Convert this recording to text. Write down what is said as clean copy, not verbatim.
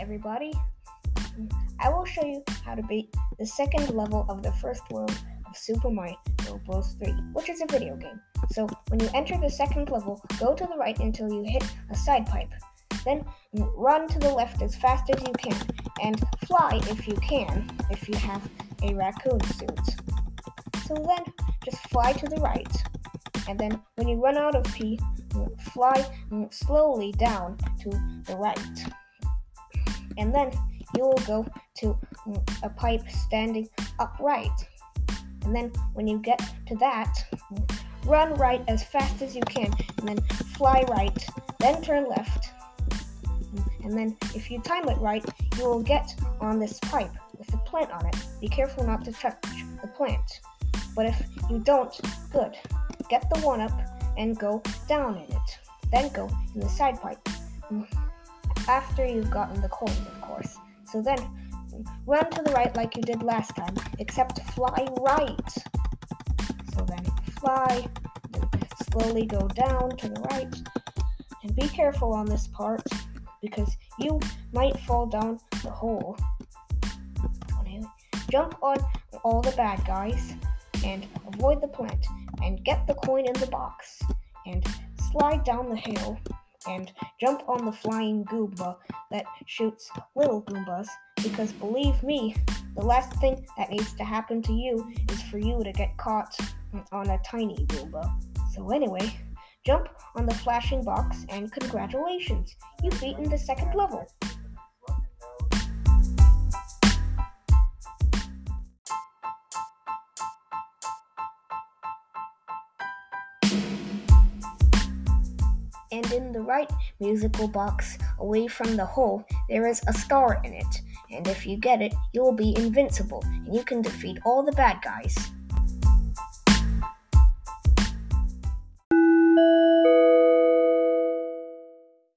everybody. I will show you how to beat the second level of the first world of Super Mario Bros. 3, which is a video game. So when you enter the second level, go to the right until you hit a side pipe. Then run to the left as fast as you can, and fly if you can, if you have a raccoon suit. So then just fly to the right, and then when you run out of P, fly slowly down to the right. And then you will go to a pipe standing upright. And then when you get to that, run right as fast as you can, and then fly right, then turn left. And then if you time it right, you will get on this pipe with the plant on it. Be careful not to touch the plant. But if you don't, good. Get the 1-up and go down in it. Then go in the side pipe. After you've gotten the coins, of course. So then, run to the right like you did last time, except fly right. So then, fly, then slowly go down to the right. And be careful on this part, because you might fall down the hole. Jump on all the bad guys, and avoid the plant, and get the coin in the box, and slide down the hill, and jump on the flying Goomba that shoots little Goombas, because believe me, the last thing that needs to happen to you is for you to get caught on a tiny Goomba. So anyway, jump on the flashing box, and congratulations, you've beaten the second level. And in the right musical box, away from the hole, there is a star in it. And if you get it, you will be invincible, and you can defeat all the bad guys.